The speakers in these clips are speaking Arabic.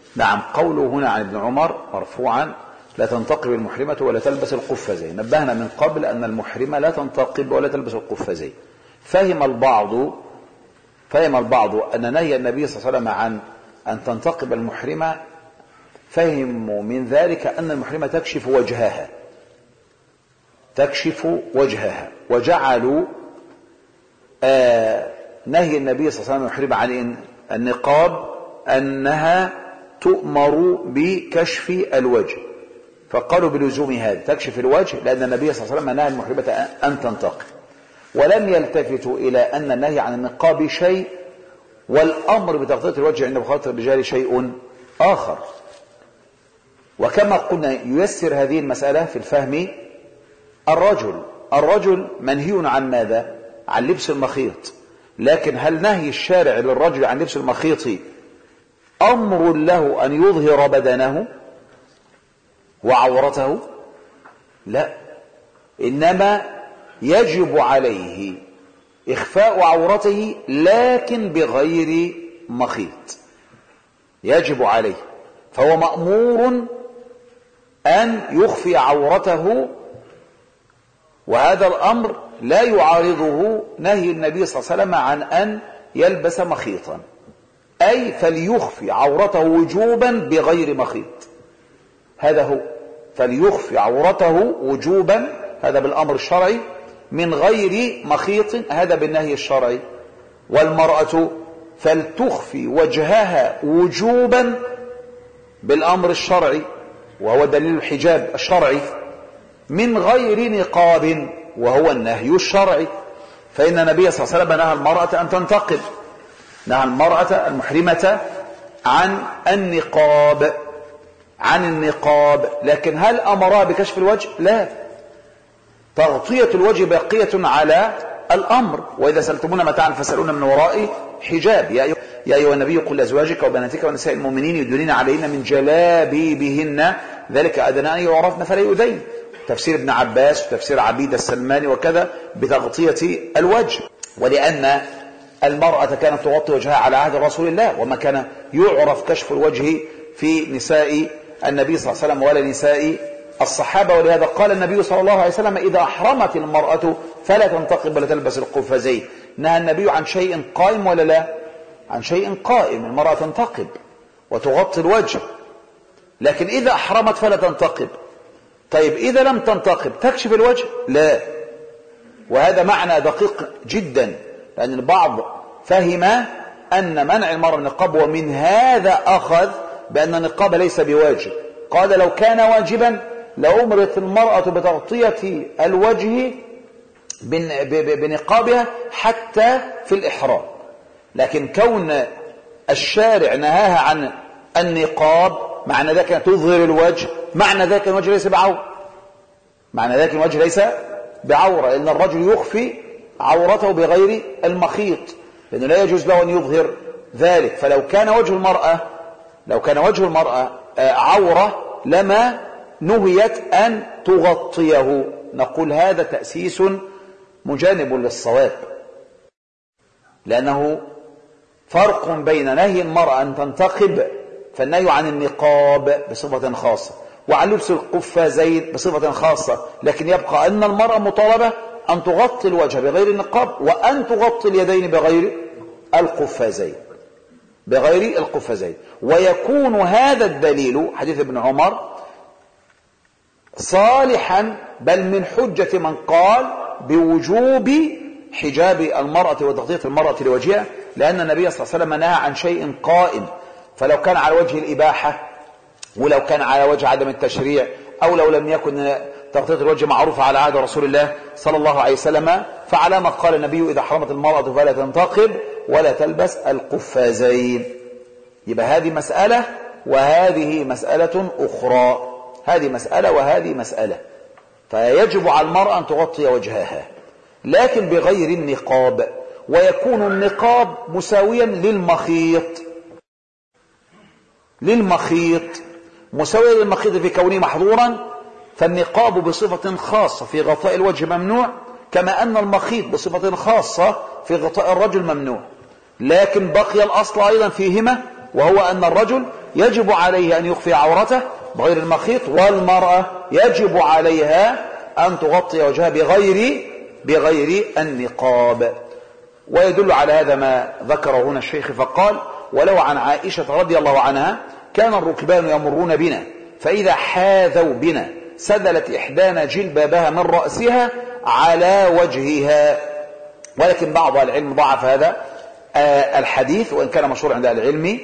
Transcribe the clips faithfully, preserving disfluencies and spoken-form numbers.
نعم. قوله هنا عن ابن عمر مرفوعا لا تنتقب المحرمة ولا تلبس القفازين، نبهنا من قبل أن المحرمة لا تنتقب ولا تلبس القفازين. فهم البعض فهم البعض أن نهي النبي صلى الله عليه وسلم عن أن تنتقب المحرمة، فهموا من ذلك أن المحرمة تكشف وجهها تكشف وجهها وجعلوا آه نهي النبي صلى الله عليه وسلم المحرمة عن النقاب أنها تؤمر بكشف الوجه، فقالوا بلزوم هذا تكشف الوجه، لأن النبي صلى الله عليه وسلم نهى المحرمة أن تنتقب، ولم يلتفتوا إلى أن النهي عن النقاب شيء والأمر بتغطية الوجه عند مخالطة الرجال شيء آخر. وكما قلنا ييسر هذه المسألة في الفهم الرجل الرجل منهي عن ماذا؟ عن لبس المخيط، لكن هل نهي الشارع للرجل عن لبس المخيط أمر له أن يظهر بدنه وعورته؟ لا، إنما يجب عليه إخفاء عورته لكن بغير مخيط، يجب عليه، فهو مأمور أن يخفي عورته، وهذا الأمر لا يعارضه نهي النبي صلى الله عليه وسلم عن أن يلبس مخيطا، أي فليخفي عورته وجوبا بغير مخيط، هذا هو، فليخفي عورته وجوبا، هذا بالأمر الشرعي، من غير مخيط، هذا بالنهي الشرعي. والمرأة فلتخفي وجهها وجوبا بالأمر الشرعي، وهو دليل الحجاب الشرعي، من غير نقاب، وهو النهي الشرعي. فإن النبي صلى الله عليه وسلم نهى المرأة أن تنتقب، نهى المرأة المحرمة عن النقاب عن النقاب لكن هل أمرها بكشف الوجه؟ لا، تغطية الوجه باقية على الأمر. وإذا سألتمون متاعا فاسألون من وراء حجاب. يا أيها النبي قل لأزواجك وبناتك ونساء المؤمنين يدنين عليهن من جلابيبهن ذلك أدنى أن يعرفن فلا يؤذين. تفسير ابن عباس وتفسير عبيد السلماني وكذا بتغطية الوجه. ولأن المرأة كانت تغطي وجهها على عهد رسول الله، وما كان يعرف كشف الوجه في نساء النبي صلى الله عليه وسلم ولا نساء الصحابة. ولهذا قال النبي صلى الله عليه وسلم إذا أحرمت المرأة فلا تنتقب ولا تلبس القفازين. نهى النبي عن شيء قائم ولا لا؟ عن شيء قائم، المرأة تنتقب وتغطي الوجه، لكن إذا أحرمت فلا تنتقب. طيب إذا لم تنتقب تكشف الوجه؟ لا. وهذا معنى دقيق جدا، لأن البعض فهم أن منع المرأة من النقاب، ومن هذا أخذ بأن النقاب ليس بواجب. قال لو كان واجبا لأمرت المرأة بتغطية الوجه بنقابها حتى في الإحرام، لكن كون الشارع نهاها عن النقاب معنى ذلك أن تظهر الوجه، معنى ذلك الوجه ليس بعورة، معنى ذلك الوجه ليس بعورة، لأن الرجل يخفي عورته بغير المخيط، لأنه لا يجوز له أن يظهر ذلك. فلو كان وجه المرأة لو كان وجه المرأة عورة لما نهيت أن تغطيه. نقول هذا تأسيس مجانب للصواب، لأنه فرق بين نهي المرأة أن تنتقب، فالنهي عن النقاب بصفة خاصة، وعن لبس القفازين بصفة خاصة، لكن يبقى أن المرأة مطالبة أن تغطي الوجه بغير النقاب، وأن تغطي اليدين بغير القفازين بغير القفازين ويكون هذا الدليل حديث ابن عمر صالحا بل من حجة من قال بوجوب حجاب المرأة وتغطية المرأة لوجهها، لأن النبي صلى الله عليه وسلم نهى عن شيء قائم، فلو كان على وجه الإباحة، ولو كان على وجه عدم التشريع، أو لو لم يكن تغطية الوجه معروفة على عهد رسول الله صلى الله عليه وسلم، فعلى ما قال النبي إذا حرمت المرأة فلا تنتقب ولا تلبس القفازين. يبقى هذه مسألة وهذه مسألة أخرى، هذه مسألة وهذه مسألة. فيجب على المرأة أن تغطي وجهها لكن بغير النقاب، ويكون النقاب مساويا للمخيط للمخيط مساويا للمخيط في كونه محظورا، فالنقاب بصفة خاصة في غطاء الوجه ممنوع، كما أن المخيط بصفة خاصة في غطاء الرجل ممنوع. لكن بقي الأصل أيضا فيهما، وهو أن الرجل يجب عليه أن يخفي عورته بغير المخيط، والمرأة يجب عليها أن تغطي وجهها بغير بغير النقاب. ويدل على هذا ما ذكره هنا الشيخ فقال: ولو عن عائشة رضي الله عنها كان الركبان يمرون بنا فإذا حاذوا بنا سدلت إحدانا جلبابها من رأسها على وجهها. ولكن بعض العلم ضعف هذا الحديث وإن كان مشهور عند العلم،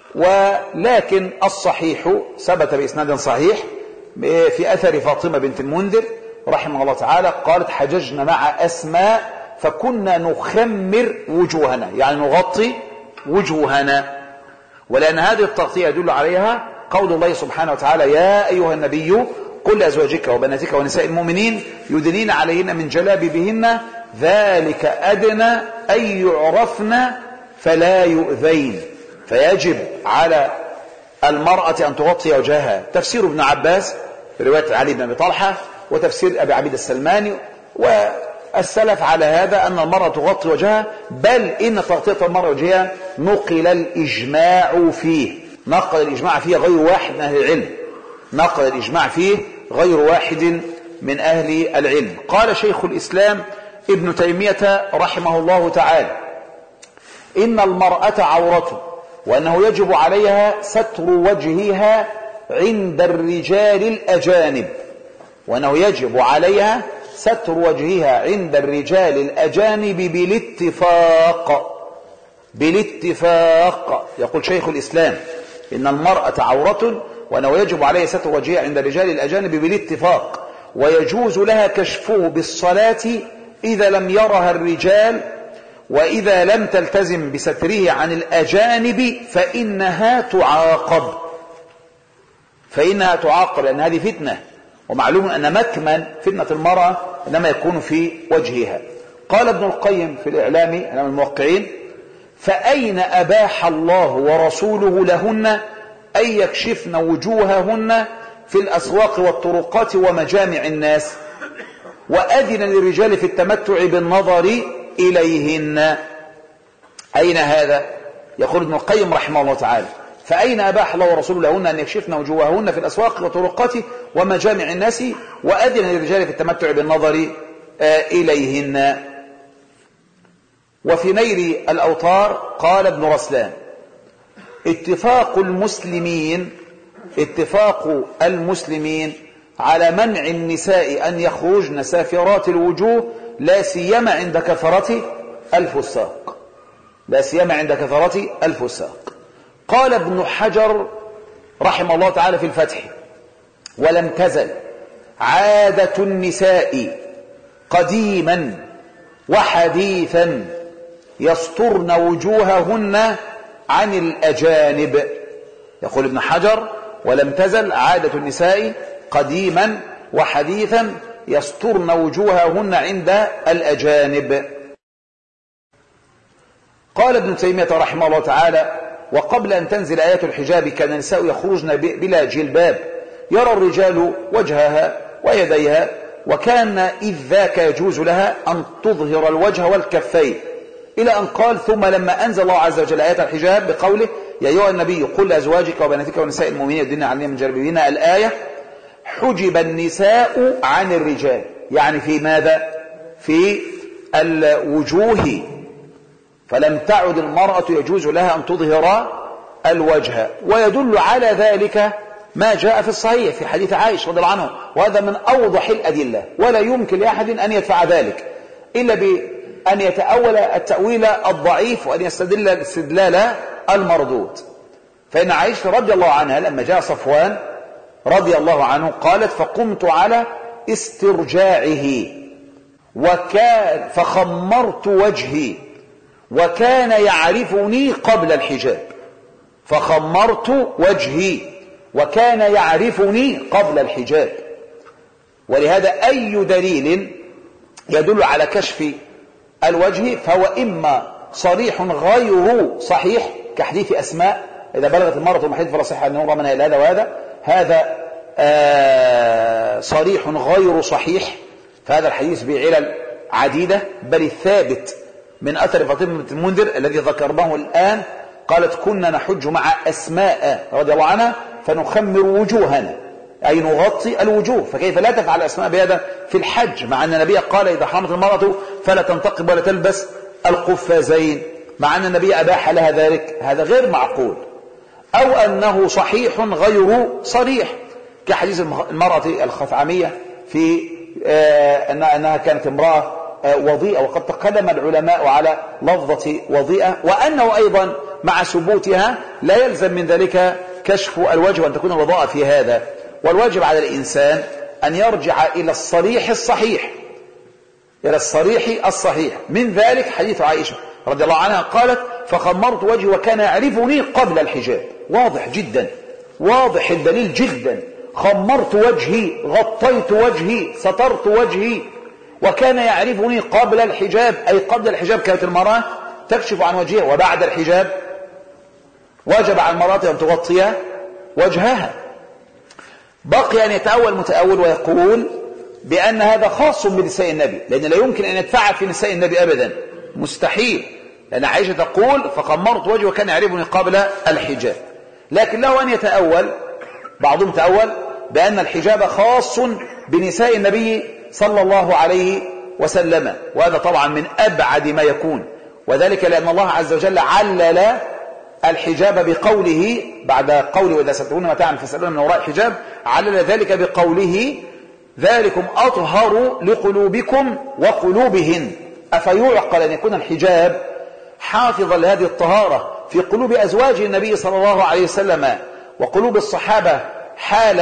ولكن الصحيح ثبت بإسناد صحيح في أثر فاطمة بنت المنذر رحمه الله تعالى قالت: حججنا مع أسماء فكنا نخمر وجوهنا، يعني نغطي وجوهنا. ولأن هذه التغطية يدل عليها قول الله سبحانه وتعالى: يا أيها النبي قل لأزواجك وبناتك ونساء المؤمنين يدنين عليهن من جلابيبهن ذلك أدنى أن يعرفن فلا يؤذين. فيجب على المرأة أن تغطي وجهها. تفسير ابن عباس في رواية علي بن أبي طلحة، وتفسير أبي عبيد السلماني والسلف على هذا أن المرأة تغطي وجهها، بل إن تغطية المرأة وجهها نقل الإجماع فيه، نقل الإجماع فيه غير واحد من أهل العلم، نقل الإجماع فيه غير واحد من أهل العلم. قال شيخ الإسلام ابن تيمية رحمه الله تعالى: إن المرأة عورة، وأنه يجب عليها ستر وجهها عند الرجال الأجانب، وأنه يجب عليها ستر وجهها عند الرجال الأجانب بالاتفاق. بالاتفاق يقول شيخ الإسلام: إن المرأة عورة وأنه يجب عليها ستر وجهها عند الرجال الأجانب بالاتفاق، ويجوز لها كشفه بالصلاة إذا لم يرها الرجال، وإذا لم تلتزم بستره عن الأجانب فإنها تعاقب فإنها تعاقب لأن هذه فتنة، ومعلوم أن مكمن فتنة المرأة إنما يكون في وجهها. قال ابن القيم في الإعلام إعلام الموقعين: فأين أباح الله ورسوله لهن أن يكشفن وجوههن في الأسواق والطرقات ومجامع الناس، وأذن للرجال في التمتع بالنظر إليهن؟ أين هذا؟ يقول ابن القيم رحمه الله تعالى: فأين أباح الله ورسوله لهن أن يكشفن وجوههن في الأسواق والطرقات ومجامع الناس، وأذن للرجال في التمتع بالنظر إليهن؟ وفي نيل الأوطار قال ابن رسلان: اتفاق المسلمين اتفاق المسلمين على منع النساء أن يخرجن سافرات الوجوه، لا سيما عند كثرة الفساق لا سيما عند كثرة الفساق. قال ابن حجر رحمه الله تعالى في الفتح: ولم تزل عادة النساء قديما وحديثا يسترن وجوههن عن الأجانب. يقول ابن حجر: ولم تزل عادة النساء قديما وحديثا يسترن وجوههن عند الأجانب. قال ابن تيمية رحمه الله تعالى: وقبل أن تنزل آيات الحجاب كان النساء يخرجن بلا جلباب يرى الرجال وجهها ويديها، وكان إذ ذاك يجوز لها أن تظهر الوجه والكفين، إلى أن قال: ثم لما أنزل الله عز وجل آيات الحجاب بقوله: يا أيها النبي قل لأزواجك وبناتك ونساء المؤمنين يدنين عليهن من جلابيبهن، الآية، حجب النساء عن الرجال. يعني في ماذا؟ في الوجوه، فلم تعد المرأة يجوز لها أن تظهر الوجه. ويدل على ذلك ما جاء في الصحيح في حديث عائشة رضي الله عنه، وهذا من أوضح الأدلة، ولا يمكن لأحد أن يدفع ذلك إلا بأن يتأول التأويل الضعيف وأن يستدل الاستدلال المردود. فإن عائشة رضي الله عنها لما جاء صفوان رضي الله عنه قالت: فقمت على استرجاعه وكان فخمرت وجهي وكان يعرفني قبل الحجاب. فخمرت وجهي وكان يعرفني قبل الحجاب. ولهذا أي دليل يدل على كشف الوجه فهو إما صريح غير صحيح كحديث أسماء: إذا بلغت المرأة المحيض فلا صح أن يرى منها إلا هذا وهذا، هذا آه صريح غير صحيح، فهذا الحديث بعلل عديدة. بل الثابت من أثر فاطمة بنت المنذر الذي ذكرناه الآن قالت كنا نحج مع أسماء رضي الله عنها فنخمر وجوهنا، أي نغطي الوجوه، فكيف لا تفعل أسماء بهذا في الحج، مع أن النبي قال إذا حرمت المرأة فلا تنتقب ولا تلبس القفازين، مع أن النبي أباح لها ذلك. هذا غير معقول، أو أنه صحيح غير صريح، كحديث المرأة الخثعمية في آه أنها كانت امرأة آه وضيئة، وقد تقدم العلماء على لفظة وضيئة، وأنه أيضا مع ثبوتها لا يلزم من ذلك كشف الوجه وأن تكون الوضاءة في هذا. والواجب على الإنسان أن يرجع إلى الصريح الصحيح، إلى الصريح الصحيح. من ذلك حديث عائشة رضي الله عنها قالت فخمرت وجهي وكان يعرفني قبل الحجاب. واضح جدا، واضح الدليل جدا، خمرت وجهي، غطيت وجهي، سترت وجهي، وكان يعرفني قبل الحجاب، أي قبل الحجاب كانت المرأة تكشف عن وجهها، وبعد الحجاب وجب على المرأة أن تغطي وجهها. بقي أن يتأول متأول ويقول بأن هذا خاص بنساء النبي، لأن لا يمكن أن يتفعل في نساء النبي أبدا، مستحيل، لأن عائشة تقول فخمرت وجهي وكان يعرفني قبل الحجاب. لكن له أن يتأول، بعضهم تأول بأن الحجاب خاص بنساء النبي صلى الله عليه وسلم، وهذا طبعا من أبعد ما يكون، وذلك لأن الله عز وجل علل الحجاب بقوله بعد قوله وإذا سألتمون متاعا فاسألون من وراء حجاب، علل ذلك بقوله ذلكم أطهر لقلوبكم وقلوبهن. أفيعقل أن يكون الحجاب حافظا لهذه الطهارة في قلوب أزواج النبي صلى الله عليه وسلم وقلوب الصحابة حال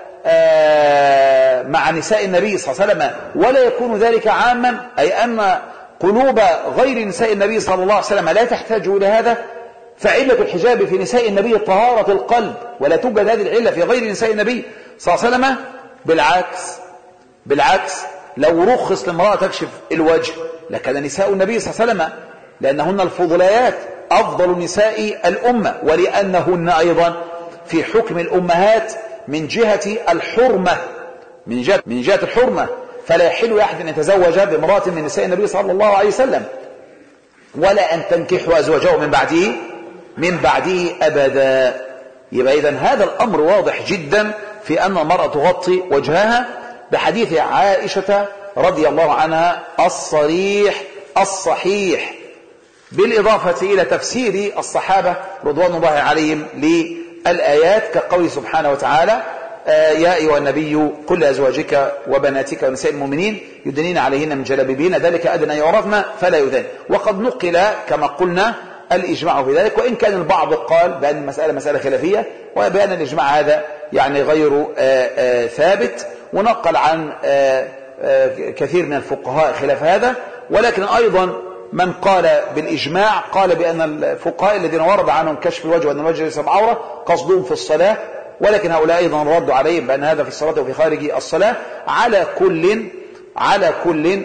مع نساء النبي صلى الله عليه وسلم، ولا يكون ذلك عاما، أي أن قلوب غير نساء النبي صلى الله عليه وسلم لا تحتاج إلى هذا؟ فعلة الحجاب في نساء النبي طهارة القلب، ولا توجد هذه العلة في غير نساء النبي صلى الله عليه وسلم. بالعكس، بالعكس لو رخص لامرأة تكشف الوجه لكان نساء النبي صلى الله عليه وسلم، لأنهن الفضليات أفضل نساء الأمة، ولأنهن أيضا في حكم الأمهات من جهة الحرمة، من جهة, من جهة الحرمة، فلا يحل أحد أن يتزوج بامرأة من نساء النبي صلى الله عليه وسلم، ولا أن تنكحوا أزواجه من بعده من بعده أبدا. يبقى إذن هذا الأمر واضح جدا في أن المرأة تغطي وجهها بحديث عائشة رضي الله عنها الصريح الصحيح، بالإضافة إلى تفسير الصحابة رضوان الله عليهم للآيات كقوله سبحانه وتعالى يا أيها النبي قل لأزواجك وبناتك ونساء المؤمنين يدنين عليهن من جلابيبهن ذلك أدنى يعرفن فلا يؤذين. وقد نقل كما قلنا الإجماع في ذلك، وإن كان البعض قال بأن المسألة مسألة خلافية، وبأن الإجماع هذا يعني غير آآ آآ ثابت، ونقل عن آآ آآ كثير من الفقهاء خلاف هذا. ولكن أيضا من قال بالإجماع قال بأن الفقهاء الذين ورد عنهم كشف الوجه وأن الوجه ليس بعورة قصدهم في الصلاة، ولكن هؤلاء أيضا ردوا عليهم بأن هذا في الصلاة وفي خارج الصلاة. على كل على كل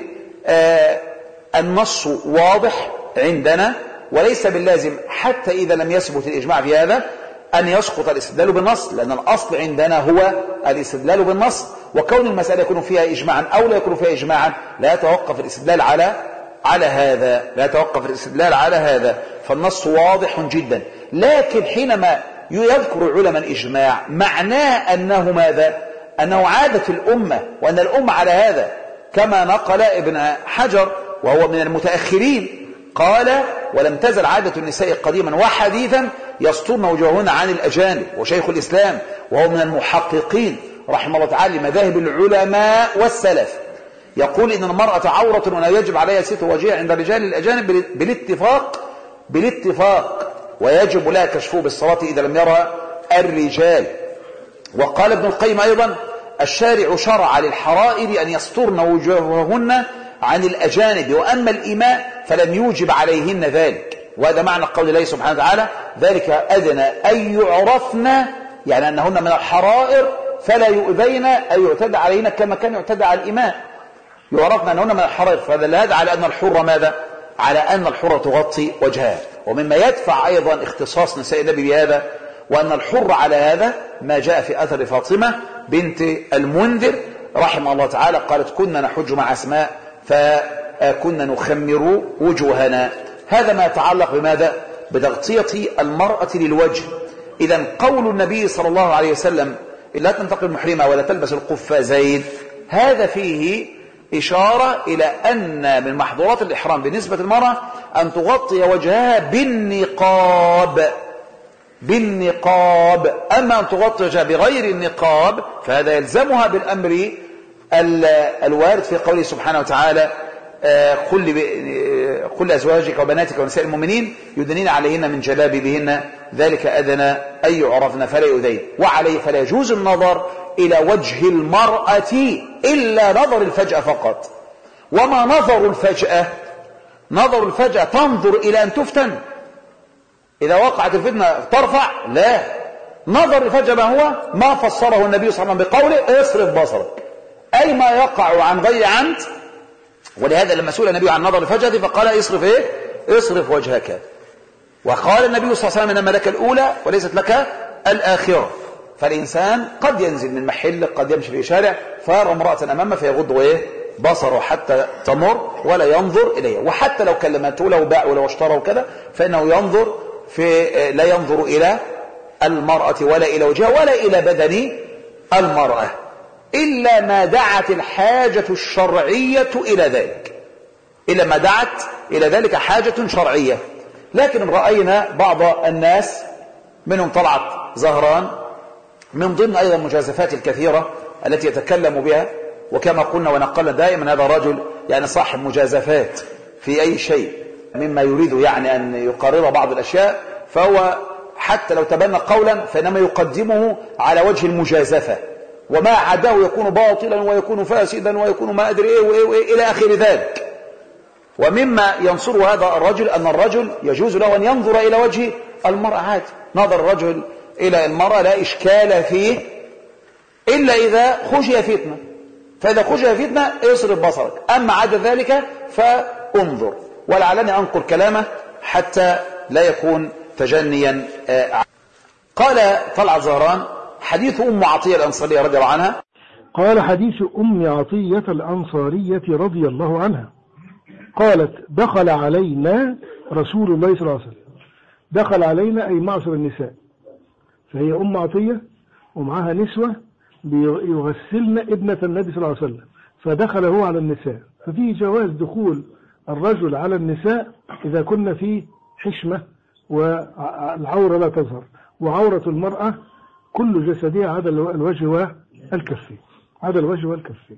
النص واضح عندنا، وليس باللازم حتى إذا لم يثبت الإجماع في هذا أن يسقط الاستدلال بالنص، لأن الأصل عندنا هو الاستدلال بالنص، وكون المسألة يكون فيها إجماعا أو لا يكون فيها إجماعا لا يتوقف الاستدلال على على هذا لا يتوقف الاستدلال على هذا، فالنص واضح جدا. لكن حينما يذكر العلماء الإجماع معناه أنه ماذا؟ أنه عادة الأمة، وأن الأمة على هذا، كما نقل ابن حجر وهو من المتأخرين قال ولم تزل عادة النساء قديما وحديثا يسترن وجوههن عن الأجانب، وشيخ الإسلام وهو من المحققين رحمه الله تعالى لمذاهب العلماء والسلف يقول إن المرأة عورة ولا يجب عليها ستر وجهها عند الرجال الأجانب بالاتفاق بالاتفاق ويجب لها كشفه بالصلاة إذا لم يرى الرجال. وقال ابن القيم أيضا الشارع شرع للحرائر أن يسترن وجوههن عن الأجانب، وأما الإماء فلم يوجب عليهن ذلك، وهذا معنى قول الله سبحانه وتعالى ذلك أدنى أن يعرفن، يعني أنهن من الحرائر فلا يؤذين أي يعتدى عليهن كما كان يعتدى على الإماء، يعرفن أنهن من الحرائر، فدل هذا على أن الحرة ماذا؟ على أن الحرة تغطي وجهها. ومما يدفع أيضا اختصاص نساء النبي بهذا وأن الحرة على هذا ما جاء في أثر فاطمة بنت المنذر رحمه الله تعالى قالت كنا نحج مع أسماء فكنا نخمر وجوهنا. هذا ما يتعلق بماذا؟ بتغطية المرأة للوجه. إذن قول النبي صلى الله عليه وسلم لا تنتقل محرمة ولا تلبس القفازين، هذا فيه إشارة إلى أن من محظورات الإحرام بالنسبة للمرأة أن تغطي وجهها بالنقاب بالنقاب أما أن تغطي وجهها بغير النقاب فهذا يلزمها بالأمر الوارد في قوله سبحانه وتعالى قل قل لأزواجك وبناتك ونساء المؤمنين يدنين عليهن من جلابيبهن ذلك أدنى أن يعرفن فلا يؤذين. وعليه فلا يجوز النظر إلى وجه المرأة إلا نظر الفجأة فقط. وما نظر الفجأة؟ نظر الفجأة تنظر إلى أن تفتن، إذا وقعت الفتنة ترفع، لا، نظر الفجأة ما هو؟ ما فسره النبي صلى الله عليه وسلم بقوله اصرف بصرك، أي ما يقع عن غير عمد. ولهذا لما سئل النبي عن نظر الفجأة فقال اصرف ايه؟ اصرف وجهك. وقال النبي صلى الله عليه وسلم انما لك الأولى وليست لك الآخرة. فالإنسان قد ينزل من محل، قد يمشي في شارع فيرى امرأة أمامه فيغض ايه؟ بصره حتى تمر ولا ينظر إليها. وحتى لو كلمته لو باع ولو اشترى وكذا فإنه ينظر في لا ينظر إلى المرأة ولا إلى وجهها ولا إلى بدن المرأة إلا ما دعت الحاجة الشرعية إلى ذلك، إلا ما دعت إلى ذلك حاجة شرعية. لكن رأينا بعض الناس منهم طلعت زهران من ضمن أيضا المجازفات الكثيرة التي يتكلم بها، وكما قلنا ونقلنا دائما هذا رجل يعني صاحب مجازفات في أي شيء مما يريد يعني أن يقرر بعض الأشياء، فهو حتى لو تبنى قولا فإنما يقدمه على وجه المجازفة، وما عداه يكون باطلا ويكون فاسدا ويكون ما أدري إيه وإيه وإيه إلى آخر ذلك. ومما ينصر هذا الرجل أن الرجل يجوز له أن ينظر إلى وجه المرأة عادي. نظر الرجل إلى المرأة لا إشكال فيه إلا إذا خشي فتنة، فإذا خشي فتنة اصرف بصرك، أما عدا ذلك فانظر. ولعلني أنقل كلامه حتى لا يكون تجنيا. قال طلعت زهران حديث أم عطية الأنصارية رضي الله عنها، قال حديث أم عطية الأنصارية رضي الله عنها قالت دخل علينا رسول الله صلى الله عليه وسلم. دخل علينا أي معشر النساء، فهي أم عطية ومعها نسوة يغسلن ابنة النبي صلى الله عليه وسلم، فدخل هو على النساء. ففيه جواز دخول الرجل على النساء إذا كنا في حشمة والعورة لا تظهر، وعورة المرأة كل جسدها عدا الوجه والكفين، عدا الوجه والكفين.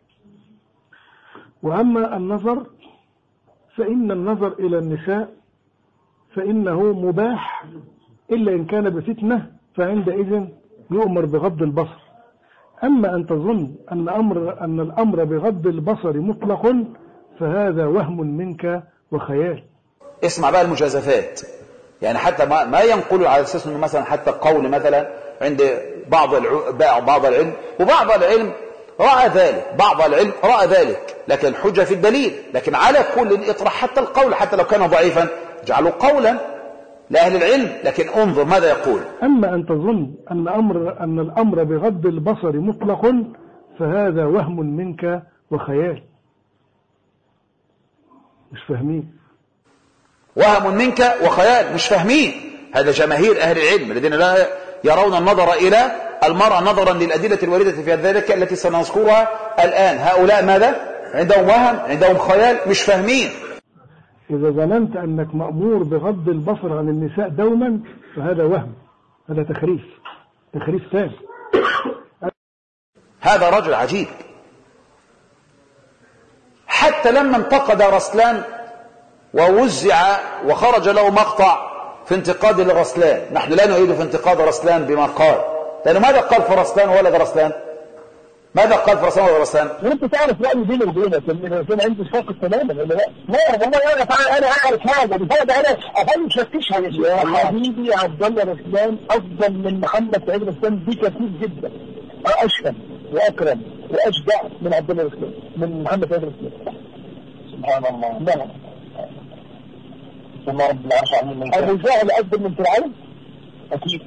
وأما النظر فإن النظر إلى النساء فإنه مباح إلا إن كان بفتنة، فعندئذ يؤمر بغض البصر. أما أن تظن أن أمر أن الأمر بغض البصر مطلق فهذا وهم منك وخيال. اسمع بقى المجازفات، يعني حتى ما, ما ينقل على أساس أنه مثلا حتى قول مثلا عند بعض بعض العلم، وبعض العلم رأى ذلك، بعض العلم رأى ذلك، لكن الحجة في الدليل. لكن على كل اطرح حتى القول حتى لو كان ضعيفا جعله قولا لأهل العلم، لكن انظر ماذا يقول. أما أن تظن أن أمر أن الأمر بغض البصر مطلق فهذا وهم منك وخيال. مش فاهمين، وهم منك وخيال، مش فاهمين. هذا جماهير أهل العلم الذين لا يرون النظر إلى المرأة نظرا للأدلة الواردة في ذلك التي سنذكرها الآن. هؤلاء ماذا؟ عندهم وهم، عندهم خيال، مش فاهمين. إذا ظننت أنك مأمور بغض البصر عن النساء دوما فهذا وهم، هذا تخريف، تخريف ثاني. هذا رجل عجيب. حتى لما انتقد رسلان ووزع وخرج له مقطع في انتقاد لرسلان، نحن لا نريد في انتقاد رسلان بما قال، لأنه ماذا قال في رسلان ولد رسلان؟ ماذا قال في رسلان ولد رسلان؟ وانت تعرف رأيي بيني وبينك ان الانسان عنده شاق تماما ولا لا؟ لا والله انا انا اعرف حاجه بفايده، انا افهم مش هفتشها يا حبيبي. عبد الله رسلان افضل من محمد سعيد رسلان بكثير جدا، اشهم واكرم واشجع من عبد الله رسلان، من محمد سعيد رسلان. سبحان الله. لا الله رب العرش عظيم. الرجال أفضل من فرعون؟ أكيد.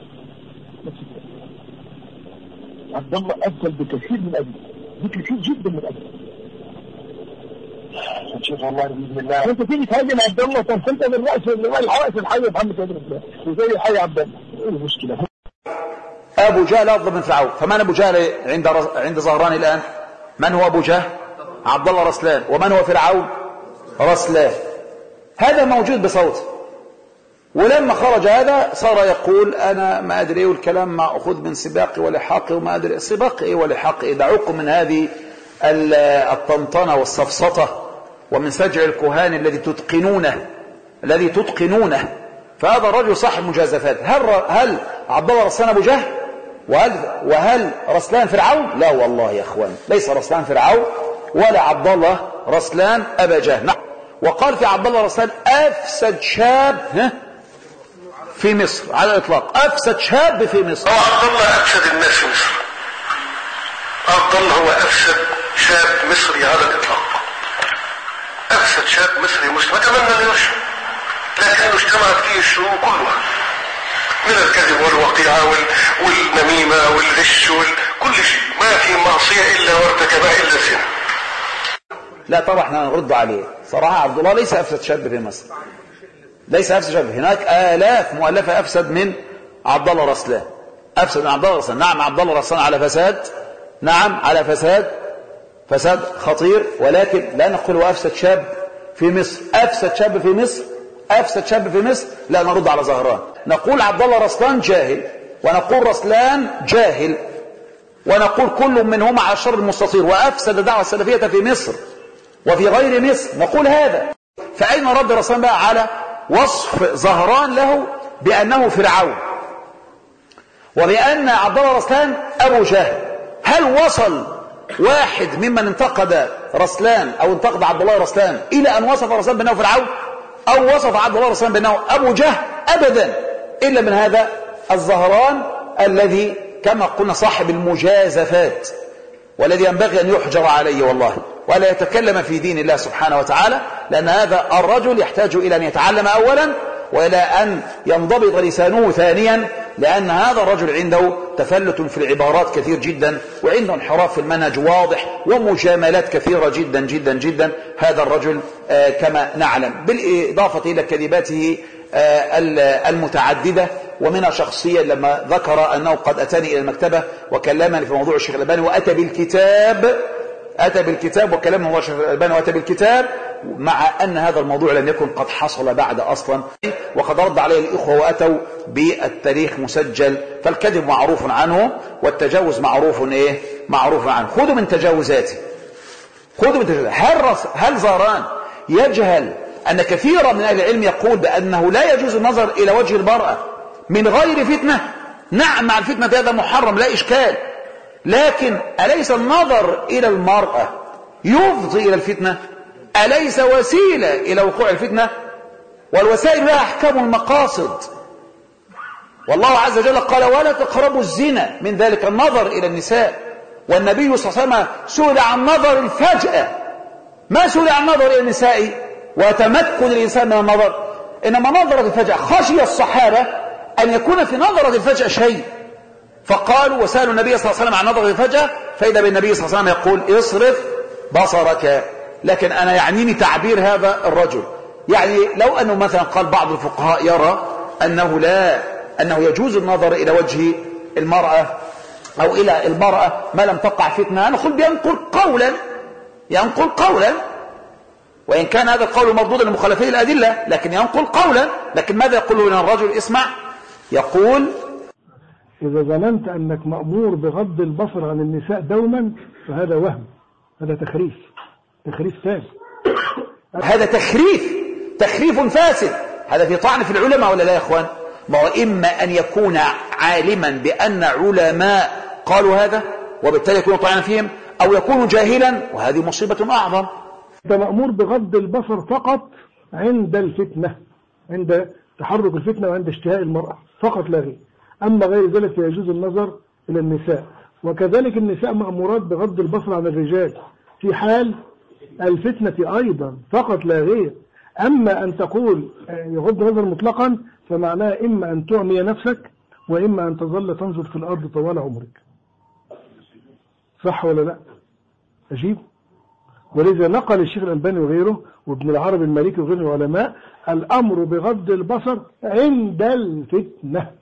عبد الله أفضل بكثير من أبي، بكثير جدا من أبي. شوف والله بإذن الله أنت تيجي تهاجم عبد الله تنفلت بالرأس والحوائس الحية محمد بن الله وزي الحي عبد الله إيه المشكلة؟ أبو جهل أفضل من فرعون. فمن أبو جهل عند عند زهران الآن؟ من هو أبو جهل؟ عبد الله رسلان. ومن هو فرعون؟ رسلان. هذا موجود بصوته. ولما خرج هذا صار يقول أنا ما أدري والكلام ما أخذ من سباقي ولحاقي وما أدري سباقي إيه ولحاقي إيه. دعوكم من هذه الطنطنة والصفصطة ومن سجع الكهان الذي تتقنونه الذي تتقنونه. فهذا الرجل صاحب مجازفات. هل هل عبد الله رسلان أبو جهل؟ وهل وهل رسلان فرعون؟ لا والله يا اخوان، ليس رسلان فرعون ولا عبد الله رسلان أبا جهل. نعم. وقال في عبد الله رسلان أفسد شاب في مصر على الإطلاق، أفسد شاب في مصر. هو عبد الله أفسد الناس في مصر. عبد الله هو أفسد شاب مصري على الإطلاق، أفسد شاب مصري مسلم أتمنى أن يرشد، لكنه اجتمعت فيه الشرور كلها من الكذب والوقيعة والنميمة والغش وكل شيء، ما في معصية إلا وارتكبها إلا الزنا. لا طبعا احنا نرد عليه صراحة. عبد الله ليس أفسد شاب في مصر، ليس أفسد شاب. هناك آلاف مؤلفة أفسد من عبد الله رسلان، أفسد من عبد الله رسلان. نعم عبد الله رسلان على فساد، نعم على فساد، فساد خطير، ولكن لا نقول هو أفسد شاب في مصر. أفسد شاب في مصر، أفسد شاب في مصر، لا نرد على زهران. نقول عبد الله رسلان جاهل، ونقول رسلان جاهل، ونقول كل منهما على الشر المستطير وأفسد الدعوة السلفية في مصر وفي غير مصر. نقول هذا. فأين رد رسلان بقى على وصف زهران له بأنه فرعون وبأن عبد الله رسلان أبو جهل؟ هل وصل واحد ممن انتقد رسلان أو انتقد عبد الله رسلان إلى أن وصف رسلان بأنه فرعون أو وصف عبد الله رسلان بأنه أبو جهل؟ أبدا، إلا من هذا الزهران الذي كما قلنا صاحب المجازفات، والذي ينبغي أن يحجر عليه والله ولا يتكلم في دين الله سبحانه وتعالى، لأن هذا الرجل يحتاج إلى أن يتعلم أولا وإلى أن ينضبط لسانه ثانيا، لأن هذا الرجل عنده تفلت في العبارات كثير جدا، وعنده انحراف في المنهج واضح ومجاملات كثيرة جدا جدا جدا. هذا الرجل آه كما نعلم، بالإضافة إلى كذباته آه المتعددة، ومنها شخصيا لما ذكر أنه قد أتاني إلى المكتبة وكلمني في موضوع الشيخ الألباني وأتى بالكتاب أتى بالكتاب وكلام موضوع الشيخ الألباني وأتى بالكتاب، مع أن هذا الموضوع لم يكن قد حصل بعد أصلا، وقد رد عليه الإخوة وأتوا بالتاريخ مسجل. فالكذب معروف عنه والتجاوز معروف إيه؟ معروف عنه. خذوا من تجاوزاته، خذوا من تجاوزاته. هل, رس... هل زهران يجهل أن كثيرا من أهل العلم يقول بأنه لا يجوز النظر إلى وجه المرأة من غير فتنة؟ نعم مع الفتنة هذا محرم لا إشكال، لكن أليس النظر إلى المرأة يفضي إلى الفتنة؟ أليس وسيلة إلى وقوع الفتنة؟ والوسائل لها أحكام المقاصد، والله عز وجل قال ولا تقربوا الزنا، من ذلك النظر إلى النساء. والنبي صلى الله عليه وسلم سئل عن نظر الفجأة، ما سئل عن نظر إلى النساء وتمكن الإنسان من النظر، إنما نظرة الفجأة. خشي الصحابة أن يكون في نظرة الفجأة شيء، فقالوا وسألوا النبي صلى الله عليه وسلم عن نظرة الفجأة، فإذا بالنبي صلى الله عليه وسلم يقول اصرف بصرك. لكن أنا يعنيني تعبير هذا الرجل، يعني لو أنه مثلا قال بعض الفقهاء يرى أنه لا أنه يجوز النظر إلى وجه المرأة أو إلى المرأة ما لم تقع فتنة، نقول بينقل قولا ينقل قولا وإن كان هذا القول مردودا لمخالفي الأدلة، لكن ينقل قولا. لكن ماذا يقول لنا الرجل؟ اسمع، يقول إذا ظننت أنك مأمور بغض البصر عن النساء دوما فهذا وهم، هذا تخريف، تخريف ثاني. هذا تخريف تخريف فاسد، هذا في طعن في العلماء ولا لا يا إخوان؟ ما هو إما أن يكون عالما بأن علماء قالوا هذا وبالتالي يكون طعنا فيهم، أو يكون جاهلا وهذه مصيبة أعظم. أنت مأمور بغض البصر فقط عند الفتنة، عند تحرك الفتنة وعند اشتهاء المرأة فقط لا غير، أما غير ذلك فيجوز النظر إلى النساء. وكذلك النساء مأمورات بغض البصر عن الرجال في حال الفتنة أيضا فقط لا غير. أما أن تقول يغض النظر مطلقا فمعناه إما أن تعمي نفسك وإما أن تظل تنظر في الأرض طوال عمرك. صح ولا لا؟ أجيب. ولذا نقل الشيخ الألباني وغيره وابن العربي المالكي وغير العلماء الأمر بغض البصر عند الفتنة.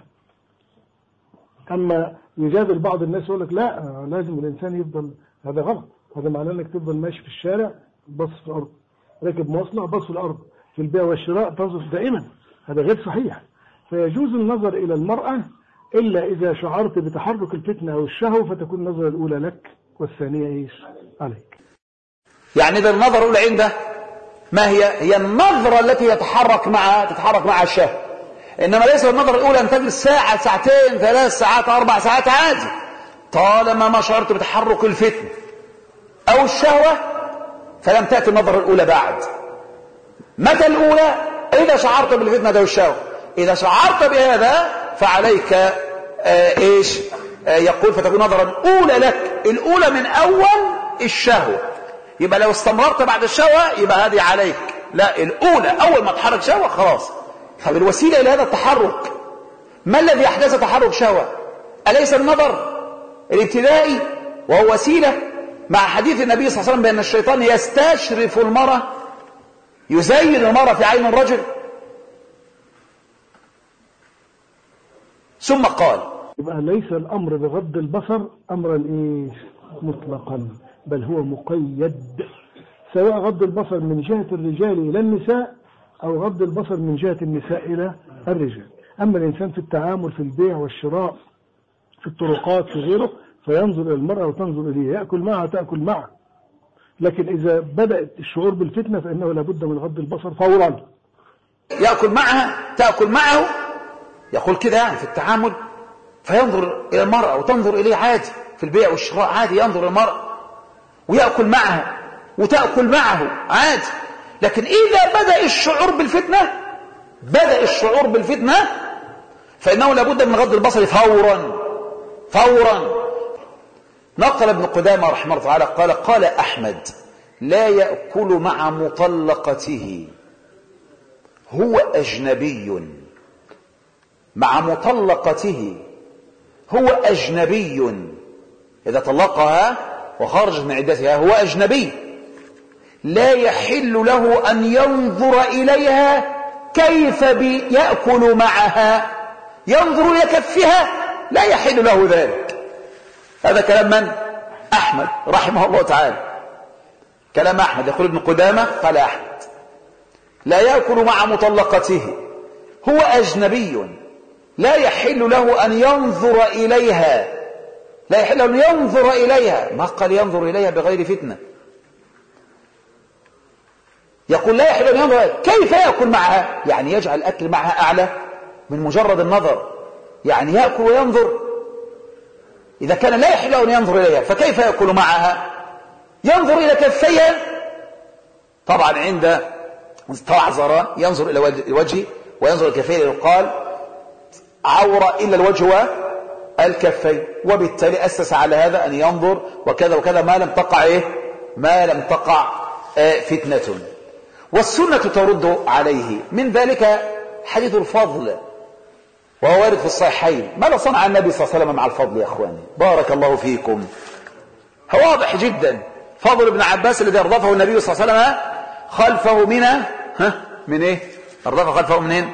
أما يجادل بعض الناس يقول لك لا لازم الإنسان يفضل، هذا غلط، هذا معناه أنك تفضل ماشي في الشارع بص في الأرض، راكب مواصلة بص في الأرض، في البيع والشراء تنظر دائما، هذا غير صحيح. فيجوز النظر إلى المرأة إلا إذا شعرت بتحرك الفتنة أو الشهوة فتكون النظرة الأولى لك والثانية إيش عليك. يعني إذا النظرة الأولى عنده ما هي؟ هي النظرة التي يتحرك معها تتحرك معها الشهوة، إنما ليس النظرة الأولى أن تجلس ساعة ساعتين ثلاث ساعات أربع ساعات عادي، طالما ما شعرت بتحرك الفتنة أو الشهوة فلم تأتي النظرة الأولى بعد. متى الأولى؟ إذا شعرت بالفتنة أو الشهوة. إذا شعرت بهذا فعليك آه إيش آه يقول فتكون نظرا أولى لك، الأولى من أول الشهوة. يبقى لو استمررت بعد الشهوة يبقى هذه عليك، لا الأولى أول ما تحرك شهوة خلاص. طب الوسيلة إلى هذا التحرك ما الذي أحدث تحرك شهوة؟ أليس النظر الابتدائي وهو وسيلة؟ مع حديث النبي صلى الله عليه وسلم بأن الشيطان يستشرف المرأة، يزين المرأة في عين الرجل. ثم قال يبقى ليس الأمر بغض البصر أمرا إيه مطلقا، بل هو مقيد، سواء غض البصر من جهة الرجال إلى النساء أو غض البصر من جهة النساء إلى الرجال. أما الإنسان في التعامل في البيع والشراء في الطرقات في غيره فينظر إلى المرأة وتنظر إليه، يأكل معها تأكل معه. لكن إذا بدأت الشعور بالفتنة فإنه لابد من غض البصر فورا. يأكل معها تأكل معه، يقول كده يعني في التعامل، فينظر إلى المرأة وتنظر إليه عادي، في البيع والشراء عادي ينظر إلى المرأة ويأكل معها وتأكل معه عادي. لكن إذا بدأ الشعور بالفتنة بدأ الشعور بالفتنة فإنه لابد من غض البصر فورا فورا. نقل ابن قدامة رحمه الله تعالى قال قال أحمد لا يأكل مع مطلقته هو أجنبي، مع مطلقته هو أجنبي، إذا طلقها وخرجت من عدتها هو أجنبي، لا يحل له أن ينظر إليها كيف يأكل معها، ينظر إلى كفها لا يحل له ذلك. هذا كلام من؟ أحمد رحمه الله تعالى، كلام أحمد. يقول ابن قدامة قال أحمد لا يأكل مع مطلقته هو أجنبي لا يحل له أن ينظر إليها، لا يحل أن ينظر إليها، ما قال ينظر إليها بغير فتنة. يقول لا يحل أن ينظر إليها. كيف يأكل معها؟ يعني يجعل الأكل معها أعلى من مجرد النظر، يعني يأكل وينظر. إذا كان لا يحل أن ينظر إليها فكيف يأكل معها؟ ينظر إلى كفيها. طبعا عند طلع زهران ينظر إلى الوجه وينظر إلى كفيه، يقال عورة إلا الوجه والكفين، وبالتالي أسس على هذا أن ينظر وكذا وكذا ما لم تقع إيه؟ ما لم تقع آه فتنة. والسنة ترد عليه. من ذلك حديث الفضل وهو وارد في الصحيحين. ماذا صنع النبي صلى الله عليه وسلم مع الفضل يا أخواني؟ بارك الله فيكم. هو واضح جدا، فضل ابن عباس الذي أردفه النبي صلى الله عليه وسلم خلفه من ها من إيه؟ أردفه خلفه منين؟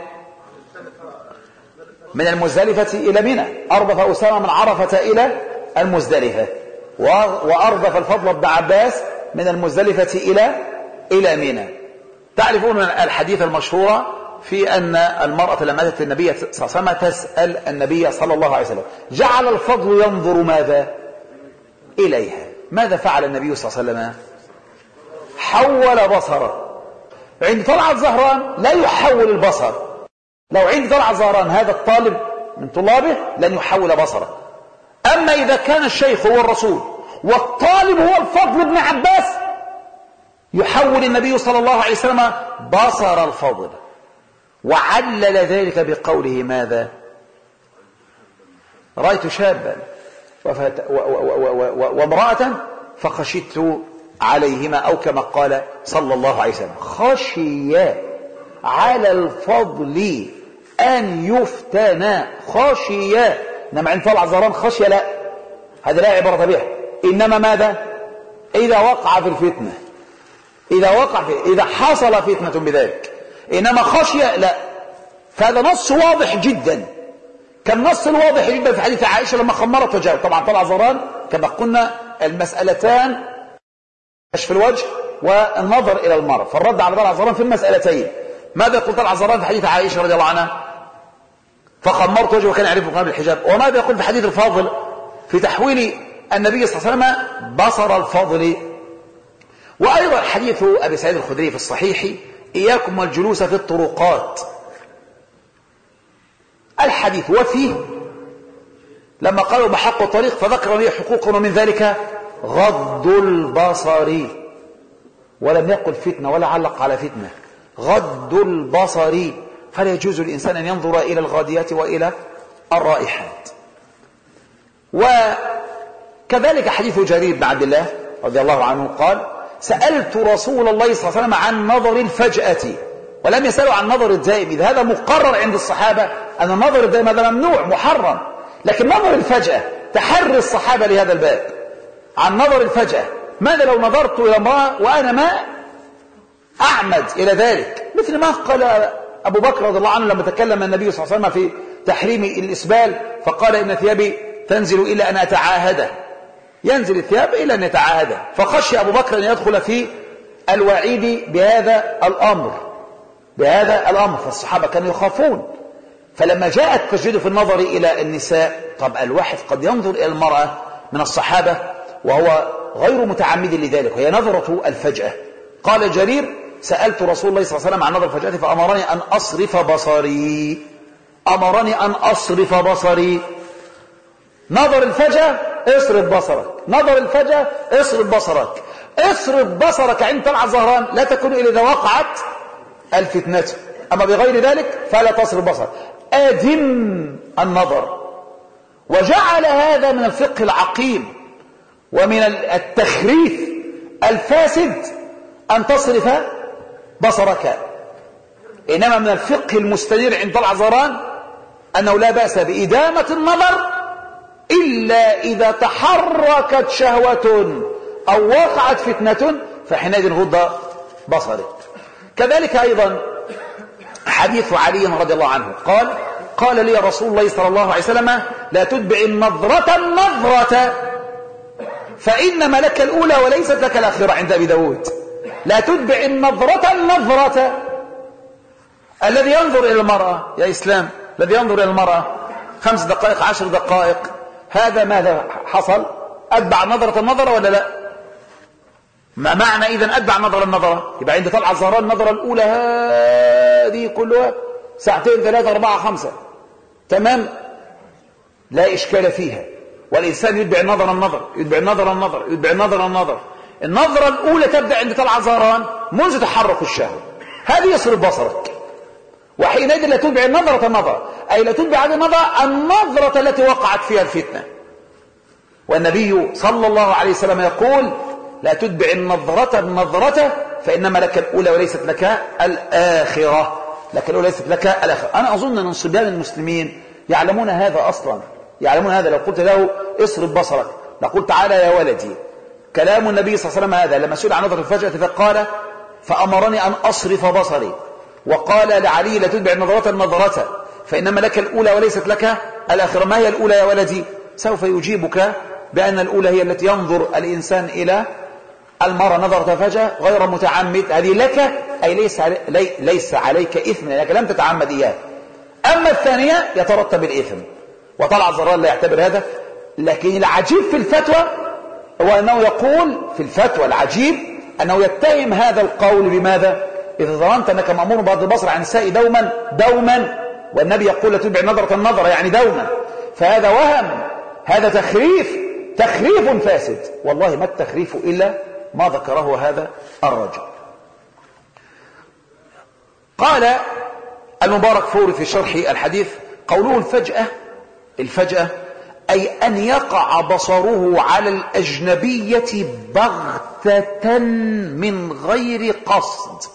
من المزدلفة إلى منى. أردف أسامة من عرفة إلى المزدلفة، وأردف الفضل ابن عباس من المزدلفة إلى إلى منى. تعرفون الحديث المشهور في أن المرأة لما أتت النبي صلى الله عليه وسلم تسأل النبي صلى الله عليه وسلم، جعل الفضل ينظر ماذا؟ إليها. ماذا فعل النبي صلى الله عليه وسلم؟ حول بصره. عند طلعت زهران لا يحول البصر. لو عند طلعت زهران هذا الطالب من طلابه لن يحول بصره. أما إذا كان الشيخ هو الرسول والطالب هو الفضل بن عباس يحول النبي صلى الله عليه وسلم بصر الفضل، وعلل ذلك بقوله ماذا؟ رأيت شابا وامرأة فخشيت عليهما، أو كما قال صلى الله عليه وسلم خشي على الفضل أن يفتنا. خشي، إنما عند طلع زهران خشية لا، هذا لا عبارة بها، إنما ماذا؟ إذا وقع في الفتنة إذا وقع فيه، إذا حصل فتنة بذلك. إنما خشية لا. فهذا نص واضح جدا، كالنص الواضح جدا في حديث عائشة لما خمرت وجهها. طبعا طلع زهران كما قلنا المسألتان كشف الوجه والنظر إلى المرء، فالرد على طلع زهران في المسألتين. ماذا يقول طلع زهران في حديث عائشة رضي الله عنها فخمرت وجهه وكان يعرفه قبل الحجاب؟ وماذا يقول في حديث الفاضل في تحويل النبي صلى الله عليه وسلم بصر الفضل؟ وأيضا حديث أبي سعيد الخدري في الصحيح إياكم والجلوس في الطرقات. الحديث وفيه لما قالوا بحق الطريق فذكر لي حقوق ومن ذلك غض البصر، ولم يقل فتنة ولا علق على فتنة، غض البصر. فلا يجوز الإنسان أن ينظر إلى الغاديات وإلى الرائحات. وكذلك حديث جرير بن عبد الله رضي الله عنه قال سألت رسول الله صلى الله عليه وسلم عن نظر الفجأة، ولم يسألوا عن نظر الدائم. إذ هذا مقرر عند الصحابة أن النظر الدائم هذا ممنوع محرم، لكن نظر الفجأة تحري الصحابة لهذا الباب عن نظر الفجأة. ماذا لو نظرت إلى امرأة وأنا ما أعمد إلى ذلك؟ مثل ما قال أبو بكر رضي الله عنه لما تكلم النبي صلى الله عليه وسلم في تحريم الإسبال فقال إن ثيابي تنزل إلا أن أتعاهده، ينزل الثياب إلا أن يتعاهده. فخشي أبو بكر أن يدخل في الوعيد بهذا الأمر بهذا الأمر فالصحابة كانوا يخافون. فلما جاء التشديد في النظر إلى النساء، طب الواحد قد ينظر إلى المرأة من الصحابة وهو غير متعمد لذلك، وهي نظرة الفجأة. قال جرير سألت رسول الله صلى الله عليه وسلم عن نظر الفجأة فأمرني أن أصرف بصري أمرني أن أصرف بصري نظر الفجأة اصرف بصرك، نظر الفجأة اصرف بصرك، اصرف بصرك عند طلعة زهران لا تكون إلا إذا وقعت الفتنة، أما بغير ذلك فلا تصرف بصرك، أدم النظر. وجعل هذا من الفقه العقيم ومن التخريف الفاسد أن تصرف بصرك، إنما من الفقه المستنير عند طلعة زهران أنه لا بأس بإدامة النظر إلا إذا تحركت شهوة أو وقعت فتنة فحينئذ غض بصرك. كذلك أيضا حديث علي رضي الله عنه قال قال لي رسول الله صلى الله عليه وسلم لا تتبع النظرة النظرة فإنما لك الأولى وليست لك الآخرة عند أبي داود. لا تتبع النظرة النظرة. الذي ينظر إلى المرأة يا إسلام الذي ينظر إلى المرأة خمس دقائق عشر دقائق هذا ماذا حصل؟ أتبع نظرة النظرة ولا لا؟ ما معنى إذن أتبع نظرة النظرة؟ يبقى عند طلعة الزهراء النظرة الأولى هذه كلها ساعتين ثلاثة أربعة خمسة تمام، لا إشكال فيها. والإنسان يتبع النظر النظر يتبع النظر النظر يتبع النظر النظر. النظرة الأولى تبدأ عند طلعة زهران منذ تحرك الشهوة، هذه يصرف بصرك، وحينئذ لا تتبع النظرة النظر أي لا تتبع هذه النظرة النظرة التي وقعت فيها الفتنة. والنبي صلى الله عليه وسلم يقول لا تتبع النظرة النظرة فإنما لك الأولى وليست لك الآخرة، لك الأولى وليست لك الآخرة. أنا أظن أن صبيان المسلمين يعلمون هذا أصلا، يعلمون هذا. لو قلت له اصرف بصرك لقلت تعالى يا ولدي. كلام النبي صلى الله عليه وسلم هذا لما سئل عن نظر الفجأة فقال فأمرني أن أصرف بصري، وقال لعلي لا تتبع النظرة النظرة فإنما لك الأولى وليست لك الآخرة. ما هي الأولى يا ولدي؟ سوف يجيبك بأن الأولى هي التي ينظر الإنسان إلى المرأة نظرة فجأة غير متعمد، هذه لك أي ليس, علي ليس عليك إثم لأنك لم تتعمد إياه. أما الثانية يترتب الإثم، وطلع الزهراء لا يعتبر هذا. لكن العجيب في الفتوى هو أنه يقول في الفتوى العجيب أنه يتهم هذا القول بماذا؟ إذا ظننت أنك مأمور بغض البصر عن النساء دوما دوما والنبي يقول لا تتبع نظرة النظر يعني دوما، فهذا وهم، هذا تخريف تخريف فاسد. والله ما التخريف إلا ما ذكره هذا الرجل. قال المبارك فوري في شرح الحديث قوله الفجأة الفجأة أي أن يقع بصره على الأجنبية بغتة من غير قصد،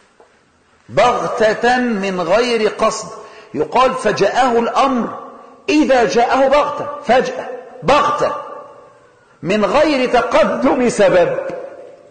بغتة من غير قصد. يقال فجاءه الأمر إذا جاءه بغتة، فجأة بغتة من غير تقدم سبب.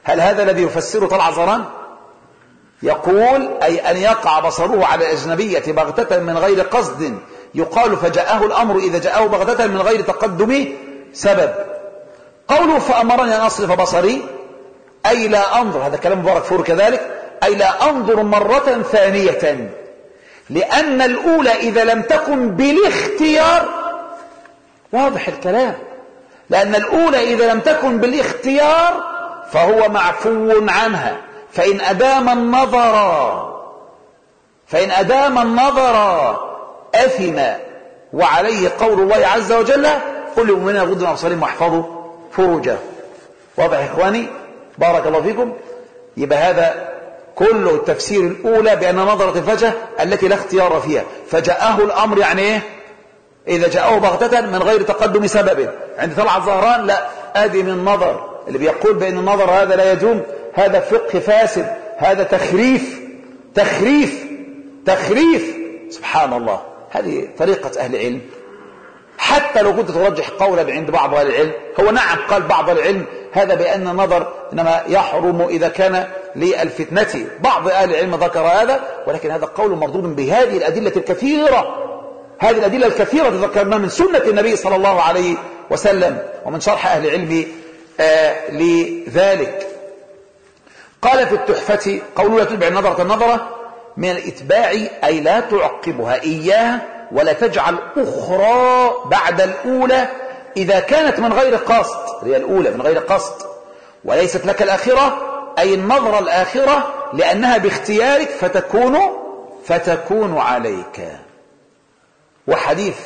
هل هذا الذي يفسره طلعت زهران؟ يقول أي أن يقع بصره على الأجنبية بغتة من غير قصد، يقال فجاءه الأمر إذا جاءه بغتة من غير تقدم سبب. قوله فأمرني أن أصرف بصري أي لا أنظر، هذا كلام مبارك فور كذلك، أي لا أنظر مرة ثانية، لأن الأولى إذا لم تكن بالاختيار، واضح الكلام، لأن الأولى إذا لم تكن بالاختيار فهو معفو عنها، فإن أدام النظر فإن أدام النظر أثم، وعليه قول الله عز وجل قل للمؤمنين يغضوا من أبصارهم واحفظوا فروجهم. واضح يا إخواني؟ بارك الله فيكم. يبقى هذا كله التفسير الأولى بأن نظرة الفجأة التي لا اختيار فيها، فجاءه الأمر يعني إيه؟ إذا جاءه بغتة من غير تقدم سبب. عند طلعت زهران لا، أدي من النظر اللي بيقول بأن النظر هذا لا يدوم، هذا فقه فاسد، هذا تخريف تخريف تخريف سبحان الله. هذه طريقة أهل العلم. حتى لو كنت ترجح قولا عند بعض أهل العلم، هو نعم قال بعض العلم هذا بأن النظر إنما يحرم إذا كان للفتنة، بعض أهل العلم ذكر هذا، ولكن هذا قول مردود بهذه الأدلة الكثيرة، هذه الأدلة الكثيرة ذكرنا من سنة النبي صلى الله عليه وسلم ومن شرح أهل العلم آه لذلك. قال في التحفة قوله لا تتبع النظرة النظرة من الإتباع أي لا تعقبها إياها ولا تجعل أخرى بعد الأولى إذا كانت من غير قصد، هي الأولى من غير قصد، وليست لك الآخرة أي النظرة الآخرة لأنها باختيارك فتكون فتكون عليك. وحديث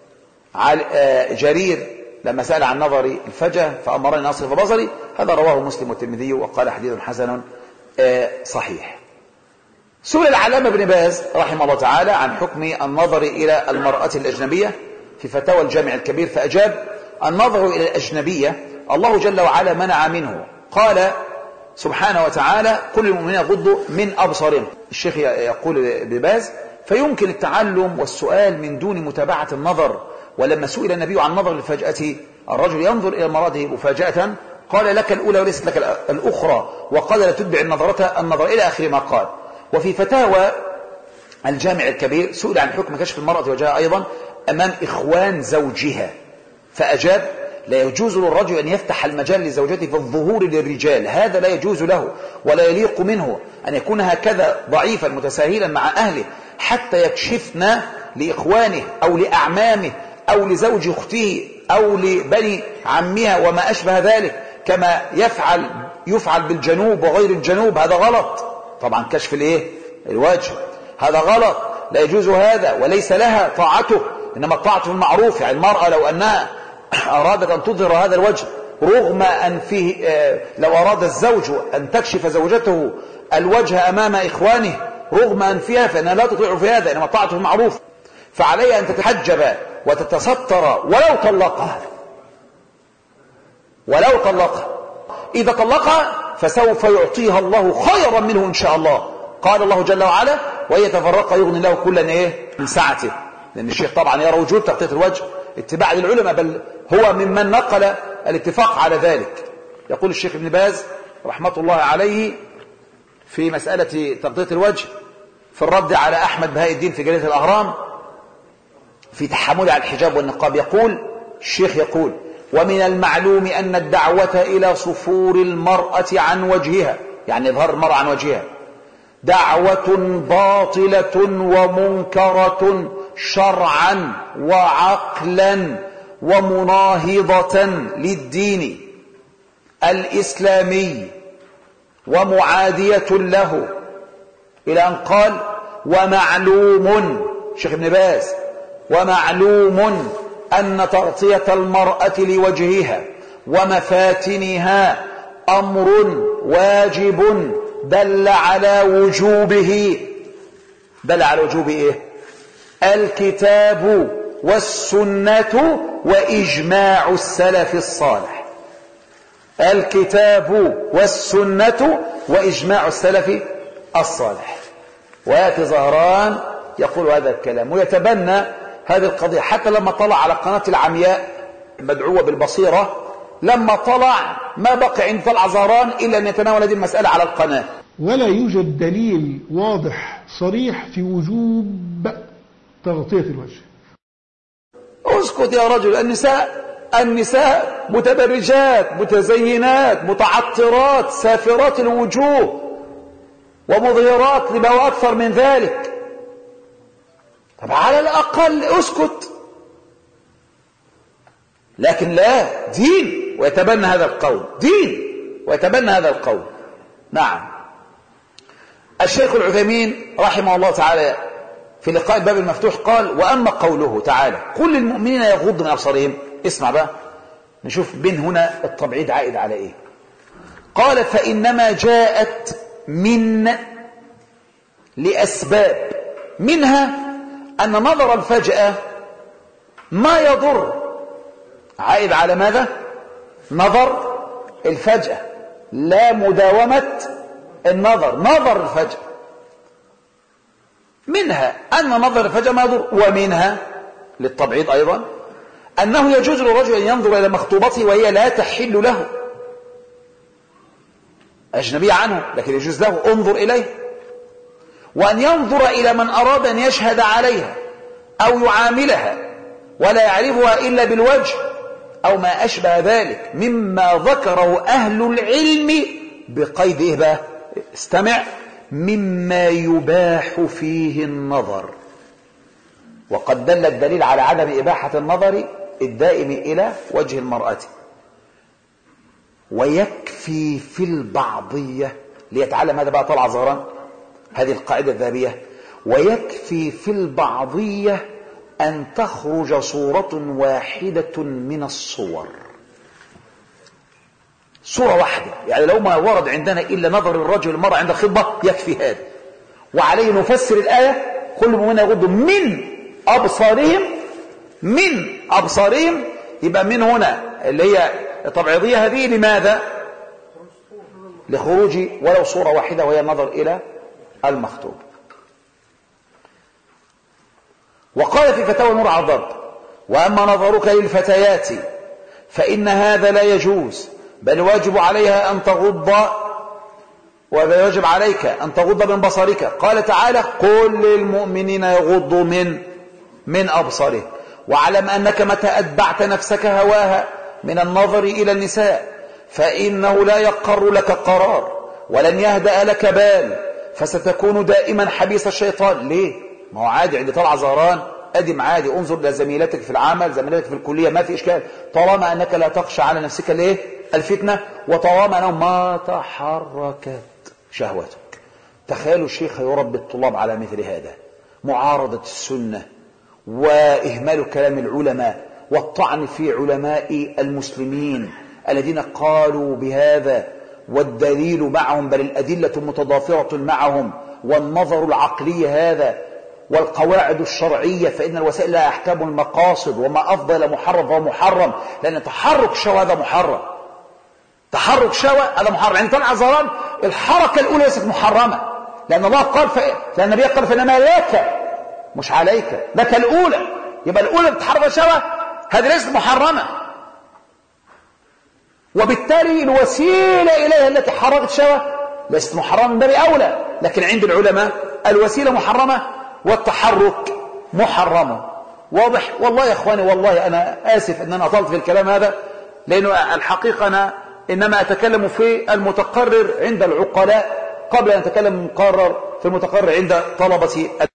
جرير لما سأل عن نظر الفجأة فأمرني أن أصرف بصري، هذا رواه مسلم والترمذي وقال حديث حسن صحيح. سئل العلامة ابن باز رحمه الله تعالى عن حكم النظر إلى المرأة الأجنبية في فتاوى الجامع الكبير، فأجاب: النظر إلى الأجنبية الله جل وعلا منع منه، قال سبحانه وتعالى: كل المؤمنين يغضوا من أبصارهم. الشيخ يقول ابن باز: فيمكن التعلم والسؤال من دون متابعة النظر. ولما سئل النبي عن نظر الفجأة الرجل ينظر إلى امرأته مفاجأة قال: لك الأولى وليست لك الأخرى، وقال: لا تتبع النظرة النظر، إلى آخر ما قال. وفي فتاوى الجامع الكبير سئل عن حكم كشف المرأة وجهها أيضا أمام إخوان زوجها، فأجاب: لا يجوز للرجل أن يفتح المجال لزوجته في الظهور للرجال، هذا لا يجوز له ولا يليق منه أن يكون هكذا ضعيفا متساهلا مع أهله حتى يكشفن لإخوانه أو لأعمامه أو لزوج أخته أو لبني عمها وما أشبه ذلك، كما يفعل يفعل بالجنوب وغير الجنوب. هذا غلط طبعا، كشف الايه الوجه هذا غلط، لا يجوز هذا، وليس لها طاعته، إنما الطاعة في المعروف. يعني المرأة لو أنها أرادت أن تظهر هذا الوجه رغم أن فيه، لو أراد الزوج أن تكشف زوجته الوجه أمام إخوانه رغم أن فيها، فإنها لا تطيع في هذا، إنما الطاعة في المعروف، فعليها أن تتحجب وتتستر ولو طلقها ولو طلقها إذا طلقها فسوف يعطيها الله خيرا منه إن شاء الله. قال الله جل وعلا: وإن يتفرقا يغني الله كلا إيه من سعته. لأن الشيخ طبعا يرى وجوب تغطية الوجه اتباع للعلماء، بل هو ممن نقل الاتفاق على ذلك. يقول الشيخ ابن باز رحمة الله عليه في مسألة تغطية الوجه في الرد على أحمد بهاء الدين في جريدة الأهرام في تحمله على الحجاب والنقاب، يقول الشيخ يقول: ومن المعلوم أن الدعوة إلى صفور المرأة عن وجهها، يعني إظهار المرأة عن وجهها، دعوة باطلة ومنكرة شرعا وعقلا ومناهضة للدين الإسلامي ومعادية له، إلى أن قال: ومعلوم، شيخ ابن باز، ومعلوم أن تغطية المرأة لوجهها ومفاتنها أمر واجب دل على وجوبه دل على وجوب إيه؟ الكتاب والسنة وإجماع السلف الصالح. الكتاب والسنة وإجماع السلف الصالح. ويأتي زهران يقول هذا الكلام ويتبنى هذه القضية، حتى لما طلع على قناة العمياء المدعوة بالبصيرة لما طلع ما بقي عند طلع زهران إلا أن يتناول هذه المسألة على القناة. ولا يوجد دليل واضح صريح في وجوب تغطية الوجه. اسكت يا رجل. النساء النساء متبرجات متزينات متعطرات سافرات الوجوه ومظهرات لما هو أكثر من ذلك. طب على الأقل اسكت. لكن لا، دين ويتبنى هذا القول، دين ويتبنى هذا القول. نعم. الشيخ العثيمين رحمه الله تعالى في لقاء الباب المفتوح قال: وأما قوله تعالى قل للمؤمنين يغضوا من أبصارهم. اسمع بقى نشوف بين هنا التبعيض عائد على ايه. قال: فإنما جاءت من لأسباب، منها أن نظر الفجأة ما يضر. عائد على ماذا؟ نظر الفجأة، لا مداومة النظر، نظر الفجأة. منها أن نظر الفجأة ما يضر، ومنها للتبعيض أيضا أنه يجوز للرجل أن ينظر إلى مخطوبته وهي لا تحل له، أجنبي عنه، لكن يجوز له انظر إليه. وأن ينظر إلى من أراد أن يشهد عليها أو يعاملها ولا يعرفها إلا بالوجه أو ما أشبه ذلك مما ذكره أهل العلم بقيد إيه بقى؟ استمع: مما يباح فيه النظر. وقد دل الدليل على عدم إباحة النظر الدائم إلى وجه المرأة. ويكفي في البعضية، ليتعلم هذا بقى طلع زهران هذه القاعدة الذهبية: ويكفي في البعضية أن تخرج صورة واحدة من الصور. صورة واحدة، يعني لو ما ورد عندنا إلا نظر الرجل المرأة عند الخطبة يكفي هذا. وعليه نفسر الآية: كل مؤمن يغض من أبصارهم، من أبصارهم. يبقى من هنا اللي هي التبعيضية هذه لماذا؟ لخروج ولو صورة واحدة وهي النظر إلى المخطوب. وقال في فتاوى نور على الضرب: وأما نظرك للفتيات فإن هذا لا يجوز، بل واجب عليها أن تغض، ويجب عليك أن تغض من بصرك. قال تعالى: قل للمؤمنين يغضوا من من أبصارهم. واعلم أنك متى أتبعت نفسك هواها من النظر إلى النساء فإنه لا يقر لك قرار ولن يهدأ لك بال، فستكون دائما حبيس الشيطان. ليه؟ ما هو عادي عند طلع زهران أدم عادي، انظر إلى زميلتك في العمل، زميلتك في الكلية، ما في إشكال، طالما أنك لا تخشى على نفسك الايه الفتنة، وطالما أنه ما تحركت شهوتك. تخيلوا الشيخ يربي الطلاب على مثل هذا: معارضة السنة وإهمال كلام العلماء والطعن في علماء المسلمين الذين قالوا بهذا، والدليل معهم، بل الأدلة متضافرة معهم، والنظر العقلي هذا، والقواعد الشرعية، فإن الوسائل لها أحكام المقاصد، وما أفضل محرم فهو محرم، لأن تحرك الشهوة هذا محرم، تحرك الشهوة هذا محرم. يعني طلع زهران الحركة الأولى ليست محرمة، لأن الله قال ف... لأن النبي قال: فإنما لك مش عليك، لك الأولى. يبقى الأولى بتحرك الشهوة هذه ليست محرمة، وبالتالي الوسيلة إليها التي حركت الشهوة ليست محرمة من باب أولى. لكن عند العلماء الوسيلة محرمة والتحرك محرم. واضح؟ والله يا إخواني، والله أنا آسف أن أنا أطلت في الكلام هذا، لأنه الحقيقة أنا إنما أتكلم في المتقرر عند العقلاء قبل أن أتكلم مقرر في المتقرر عند طلبة